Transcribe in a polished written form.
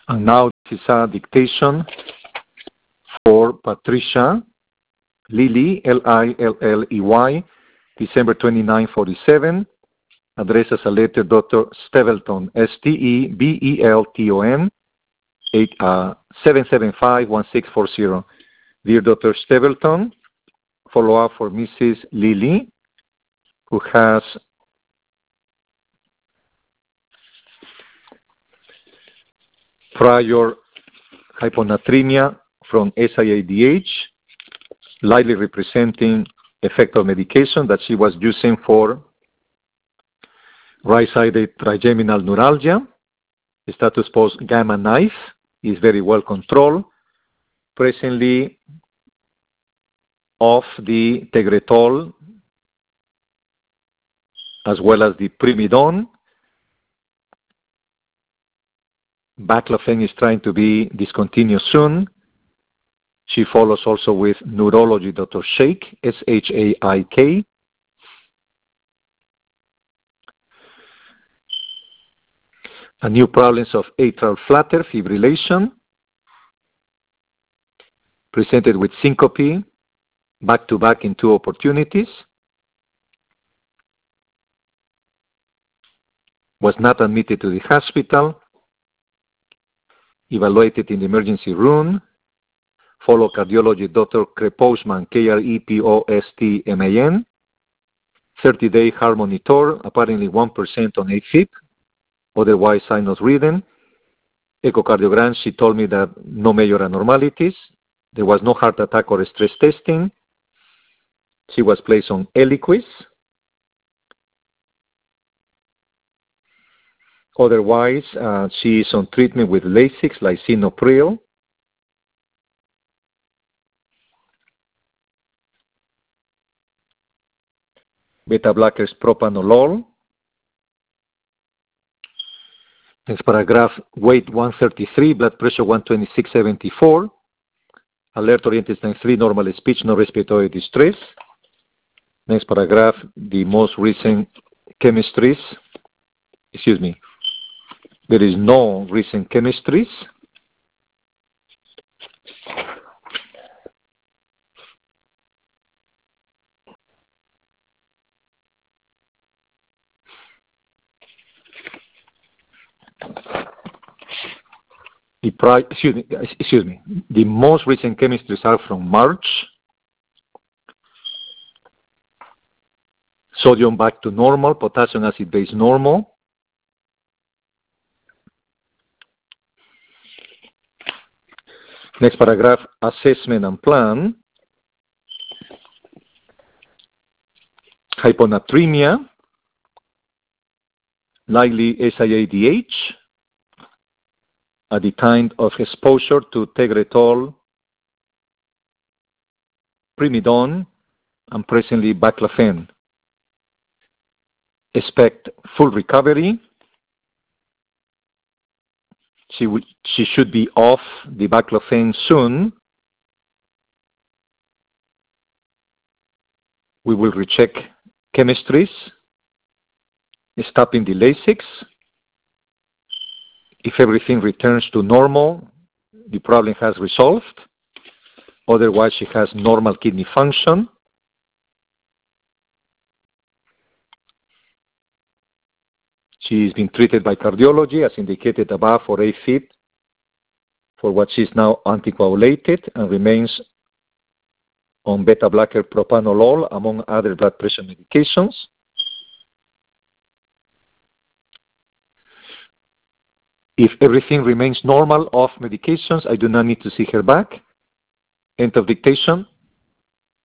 And now this is a dictation for Patricia Lilley, Lilley, December 29, 47. Addressed as a letter, Dr. Stebelton, Stebelton, 775-1640. Dear Dr. Stebelton, follow-up for Mrs. Lilley, who has prior hyponatremia from SIADH, likely representing effect of medication that she was using for right-sided trigeminal neuralgia. The status post gamma knife is very well controlled. Presently off the Tegretol as well as the Primidone. Baclofen is trying to be discontinued soon. She follows also with neurology, Dr. Shaik, Shaik. A new problems of atrial flutter, fibrillation, presented with syncope, back-to-back in 2 opportunities. Was not admitted to the hospital. Evaluated in the emergency room. Follow cardiology, Dr. Krepostman, Krepostman. 30-day heart monitor, apparently 1% on AFib. Otherwise, sinus rhythm. Echocardiogram, she told me that no major abnormalities. There was no heart attack or stress testing. She was placed on Eliquis. Otherwise, she is on treatment with Lasix, lisinopril. Beta blockers, propanolol. Next paragraph, weight 133, blood pressure 126/74. Alert oriented sign 3, normal speech, no respiratory distress. Next paragraph, the most recent chemistries. Excuse me. There is no recent chemistries. The most recent chemistries are from March. Sodium back to normal, potassium acid base normal. Next paragraph, assessment and plan. Hyponatremia, likely SIADH, at the time of exposure to Tegretol, Primidone, and presently Baclofen. Expect full recovery. She should be off the Baclofen soon. We will recheck chemistries, stopping the Lasix. If everything returns to normal, the problem has resolved. Otherwise, she has normal kidney function. She is being treated by cardiology, as indicated above, for AFib, for what she is now anticoagulated, and remains on beta blocker propanolol, among other blood pressure medications. If everything remains normal off medications, I do not need to see her back. End of dictation.